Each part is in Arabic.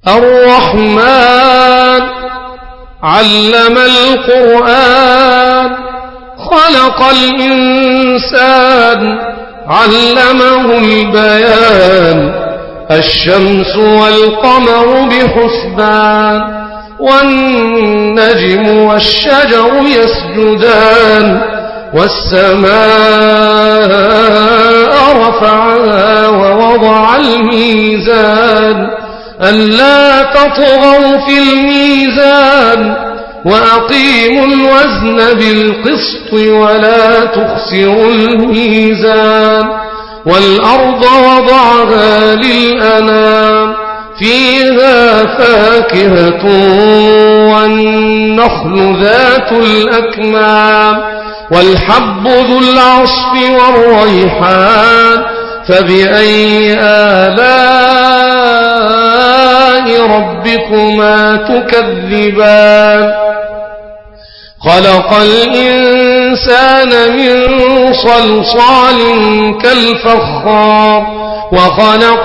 الرحمن علم القرآن خلق الإنسان علمه البيان الشمس والقمر بحسبان والنجم والشجر يسجدان والسماء رفعها ووضع الميزان ألا تطغوا في الميزان وأقيموا الوزن بالقسط ولا تخسروا الميزان والأرض وضعها للأنام فيها فاكهة والنخل ذات الأكمام والحب ذو العصف والريحان فبأي آلاء ربكما تكذبان خلق الإنسان من صلصال كالفخار وخلق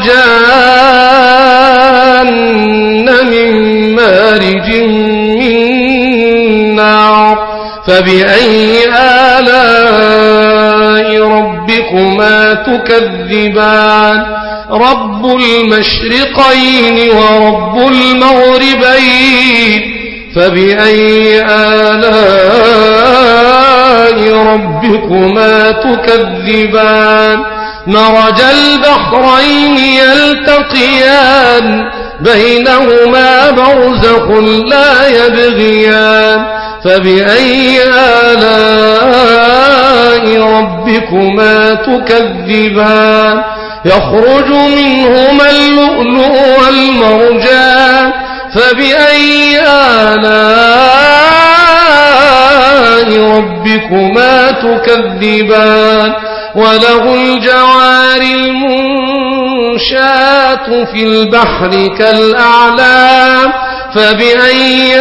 الجان من مارج من نار فبأي آلاء ربكما تكذبان رب المشرقين ورب المغربين فبأي آلاء ربكما تكذبان مرج البحرين يلتقيان بينهما برزخ لا يبغيان فبأي آلاء ربكما تكذبان يخرج منهما اللؤلؤ والمرجان فبأي آلاء ربكما تكذبان وله الجوار المنشآت في البحر كالأعلام فبأي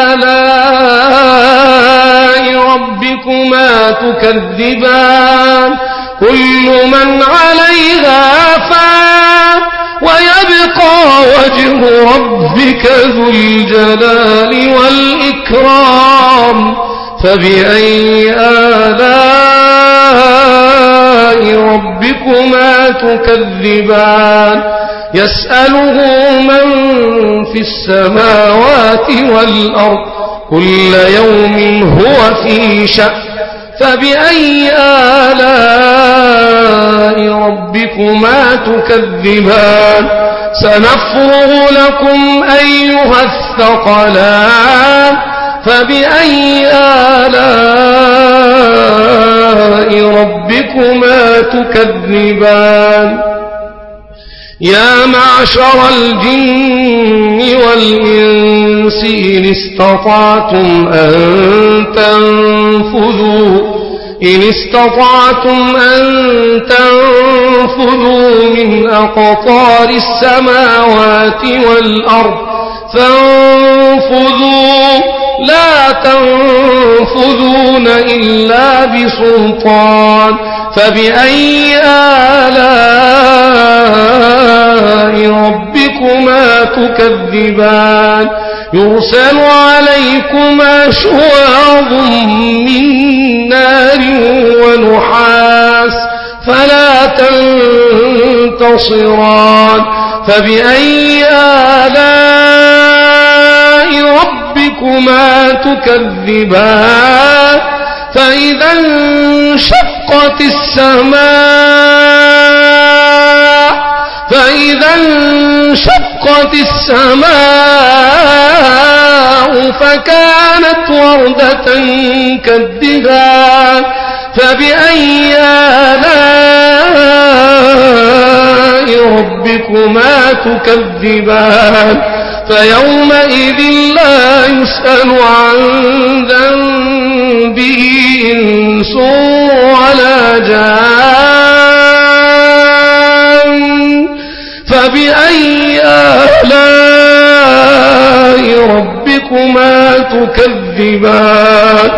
آلاء ربكما تكذبان كل من عليها فان ويبقى وجه ربك ذو الجلال والإكرام فبأي آلاء ربكما تكذبان يسأله من في السماوات والأرض كل يوم هو في شأن فبأي آلاء ربكما تكذبان سنفرغ لكم أيها الثقلان فبأي آلاء ربكما تكذبان يا معشر الجن والإنس إن استطعتم أن تنفذوا من أقطار السماوات والأرض فانفذوا لا تنفذون إلا بسلطان فبأي آلاء ربكما تكذبان يرسل عليكما شواظ من نار ونحاس فلا تنتصران فبأي آلاء ربكما تكذبان فإذا انشقت السماء فكانت وردة كالدهان فبأي آلاء ربكما تكذبان فيومئذ لا يسأل عن ذنبه إنس ولا جان فبأي آلاء ربكما تكذبان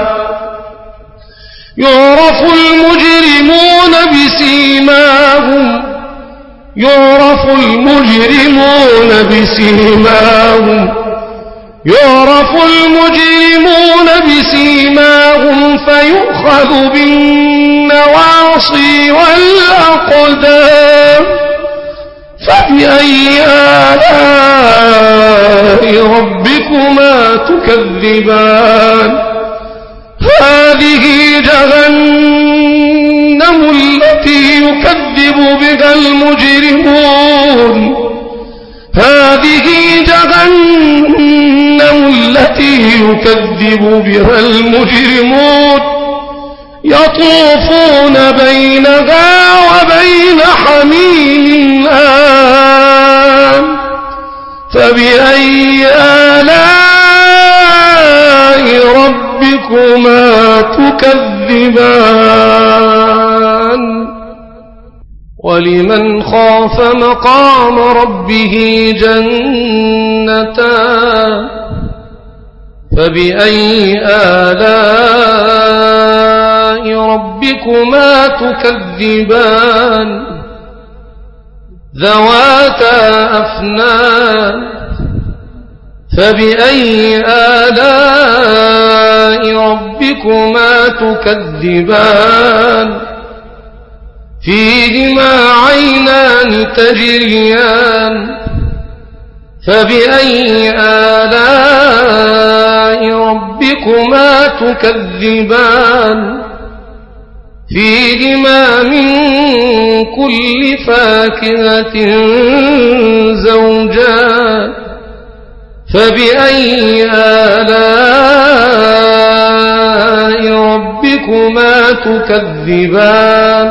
يعرف المجرمون بسيماهم المجرمون بسيماهم فيؤخذ بالنواصي والأقدام فبأي آلاء ربكما تكذبان هذه جهنم التي يكذب بها المجرمون هذه جهنم التي يكذب بها المجرمون يطوفون بينها وبين حميم آن فبأي آلاء ربكما تكذبان ولمن خاف مقام ربه جنتان فبأي آلاء ربكما تكذبان ذواتا أفنان فبأي آلاء ربكما تكذبان فيهما عينان تجريان فبأي آلاء ربكما تكذبان فيهما من كل فاكهة زوجان فبأي آلاء ربكما تكذبان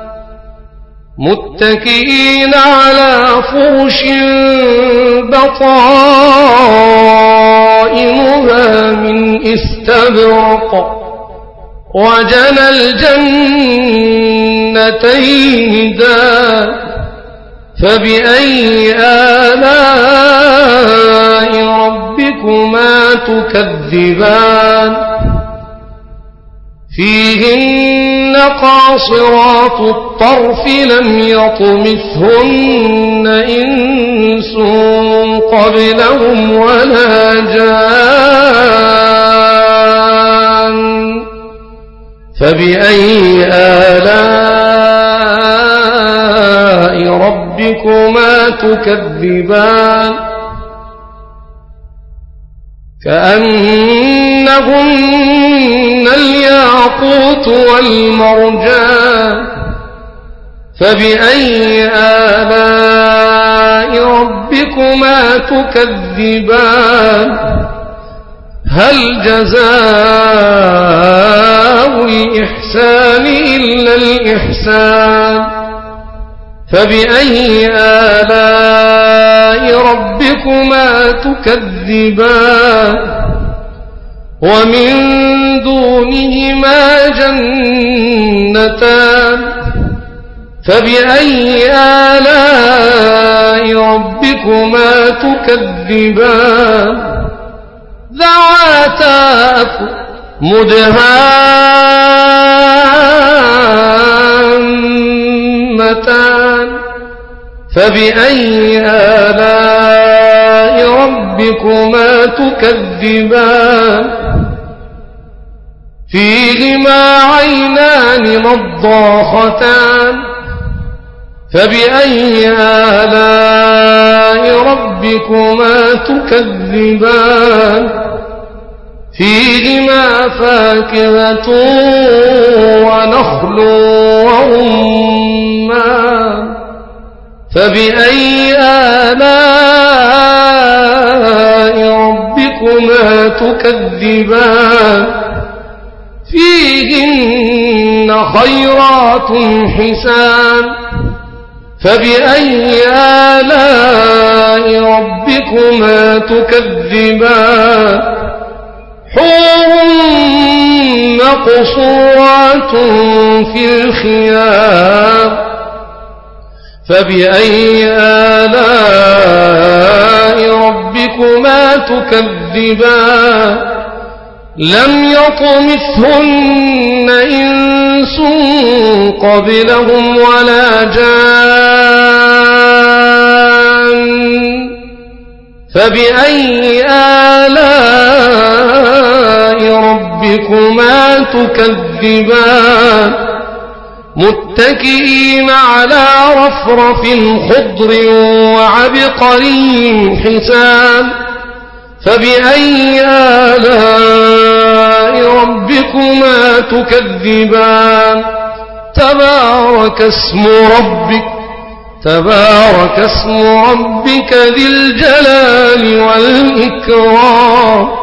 متكئين على فرش بطائنها من استبرق وجنى الجنتين دان فبأي آلاء ربكما تكذبان فيهن قاصرات الطرف لم يطمثهن إنس قبلهم ولا جان فبأي آلاء ربكما تكذبان كأنهن الياقوت والمرجان فبأي آلاء ربكما تكذبان هل جزاء الإحسان إلا الإحسان فبأي آلاء ربكما تكذبان ومن دونهما جنتان فبأي آلاء ربكما تكذبان ذواتا مدهامتان فبأي آلاء ربكما تكذبان فيهما عينان نضاختان فبأي آلاء ربكما تكذبان فيهما فاكهة ونخل ورمان فبأي آلاء ربكما تكذبان فيهن خيرات حسان فبأي آلاء ربكما تكذبان حور مقصورات في الخيام فبأي آلاء ربكما تكذبان لم يطمثهن إنس قبلهم ولا جان فبأي آلاء ربكما تكذبان متكئين على رفرف خضر وعبقري حسان فبأي آلاء ربكما تكذبان تبارك اسم ربك ذي الجلال والإكرام